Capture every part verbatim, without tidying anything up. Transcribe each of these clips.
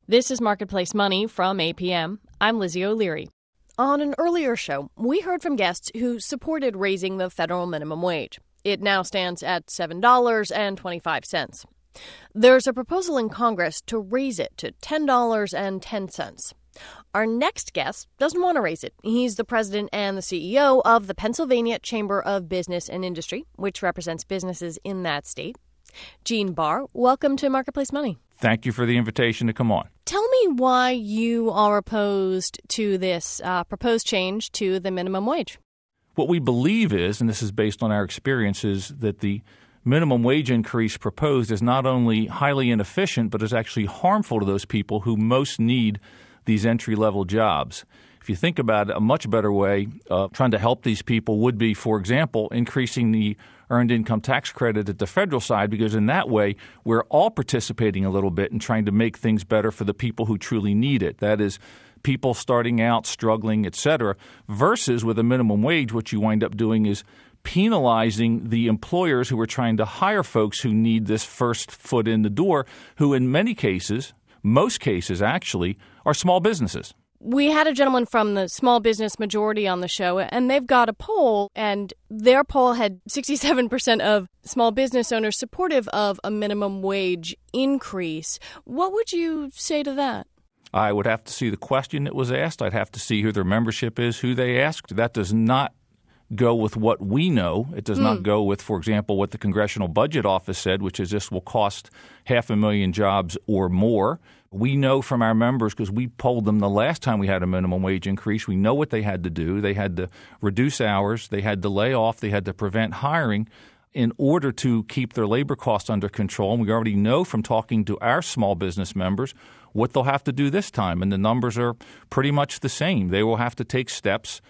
This is Marketplace Money from A P M. I'm Lizzie O'Leary. On an earlier show, we heard from guests who supported raising the federal minimum wage. It now stands at seven dollars and twenty-five cents. There's a proposal in Congress to raise it to ten dollars and ten cents. Our next guest doesn't want to raise it. He's the president and the C E O of the Pennsylvania Chamber of Business and Industry, which represents businesses in that state. Gene Barr, welcome to Marketplace Money. Thank you for the invitation to come on. Tell me why you are opposed to this uh, proposed change to the minimum wage. What we believe is, and this is based on our experience, is that the minimum wage increase proposed is not only highly inefficient, but is actually harmful to those people who most need these entry-level jobs. If you think about it, a much better way of trying to help these people would be, for example, increasing the earned income tax credit at the federal side, because in that way we're all participating a little bit in trying to make things better for the people who truly need it. That is, people starting out, struggling, et cetera, versus with a minimum wage, what you wind up doing is penalizing the employers who are trying to hire folks who need this first foot in the door, who in many cases, most cases actually, are small businesses. We had a gentleman from the Small Business Majority on the show, and they've got a poll, and their poll had sixty-seven percent of small business owners supportive of a minimum wage increase. What would you say to that? I would have to see the question that was asked. I'd have to see who their membership is, who they asked. That does not go with what we know. It does mm. not go with, for example, what the Congressional Budget Office said, which is this will cost half a million jobs or more. We know from our members, because we polled them the last time we had a minimum wage increase, we know what they had to do. They had to reduce hours. They had to lay off. They had to prevent hiring in order to keep their labor costs under control. And we already know from talking to our small business members what they'll have to do this time. And the numbers are pretty much the same. They will have to take steps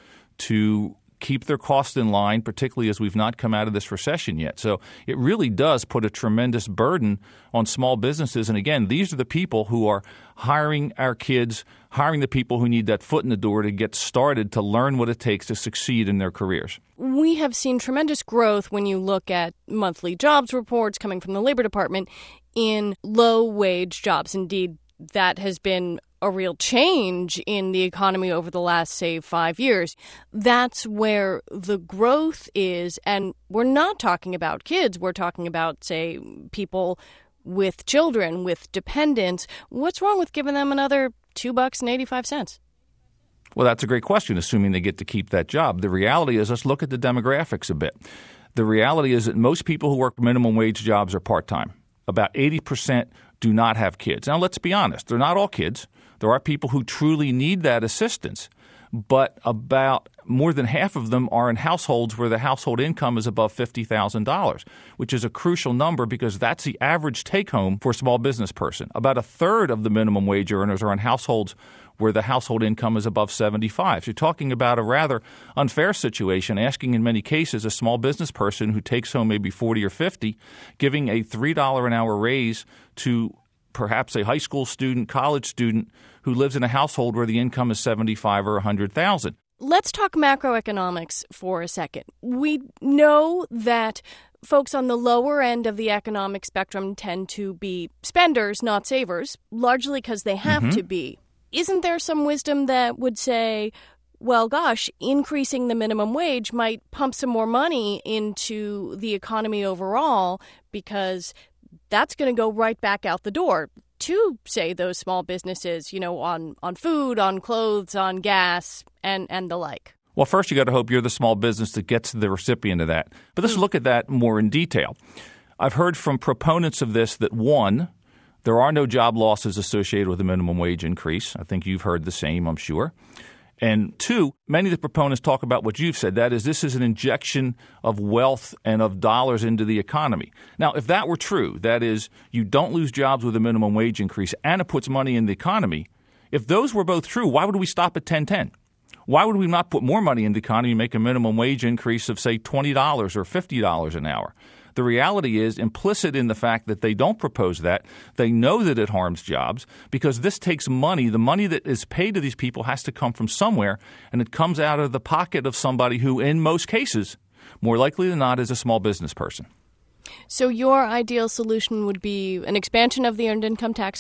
to keep their costs in line, particularly as we've not come out of this recession yet. So it really does put a tremendous burden on small businesses. And again, these are the people who are hiring our kids, hiring the people who need that foot in the door to get started, to learn what it takes to succeed in their careers. We have seen tremendous growth when you look at monthly jobs reports coming from the Labor Department in low-wage jobs. Indeed, that has been a real change in the economy over the last, say, five years. That's where the growth is. And we're not talking about kids. We're talking about, say, people with children, with dependents. What's wrong with giving them another two bucks and eighty-five cents? Well, that's a great question, assuming they get to keep that job. The reality is, let's look at the demographics a bit. The reality is that most people who work minimum wage jobs are part-time. About eighty percent do not have kids. Now, let's be honest. They're not all kids. There are people who truly need that assistance, but about more than half of them are in households where the household income is above fifty thousand dollars, which is a crucial number because that's the average take-home for a small business person. About a third of the minimum wage earners are in households where the household income is above seventy-five. So you're talking about a rather unfair situation, asking in many cases a small business person who takes home maybe forty or fifty, giving a three dollars an hour raise to perhaps a high school student, college student who lives in a household where the income is seventy-five or one hundred thousand. Let's talk macroeconomics for a second. We know that folks on the lower end of the economic spectrum tend to be spenders, not savers, largely because they have mm-hmm. to be. Isn't there some wisdom that would say, well, gosh, increasing the minimum wage might pump some more money into the economy overall because that's going to go right back out the door to, say, those small businesses, you know, on, on food, on clothes, on gas, and, and the like? Well, first you got to hope you're the small business that gets the recipient of that. But let's look at that more in detail. I've heard from proponents of this that, one, there are no job losses associated with a minimum wage increase. I think you've heard the same, I'm sure. And two, many of the proponents talk about what you've said. That is, this is an injection of wealth and of dollars into the economy. Now, if that were true, that is, you don't lose jobs with a minimum wage increase and it puts money in the economy, if those were both true, why would we stop at ten ten? Why would we not put more money in the economy and make a minimum wage increase of, say, twenty dollars or fifty dollars an hour? The reality is, implicit in the fact that they don't propose that, they know that it harms jobs because this takes money. The money that is paid to these people has to come from somewhere, and it comes out of the pocket of somebody who, in most cases, more likely than not, is a small business person. So your ideal solution would be an expansion of the earned income tax credit?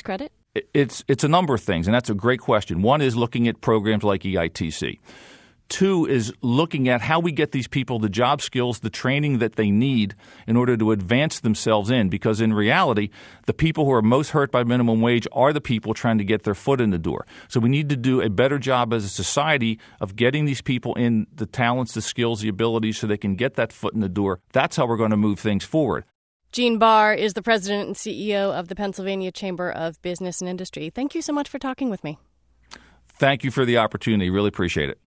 It's it's a number of things, and that's a great question. One is looking at programs like E I T C. Two is looking at how we get these people the job skills, the training that they need in order to advance themselves in. Because in reality, the people who are most hurt by minimum wage are the people trying to get their foot in the door. So we need to do a better job as a society of getting these people in the talents, the skills, the abilities so they can get that foot in the door. That's how we're going to move things forward. Gene Barr is the president and C E O of the Pennsylvania Chamber of Business and Industry. Thank you so much for talking with me. Thank you for the opportunity. Really appreciate it.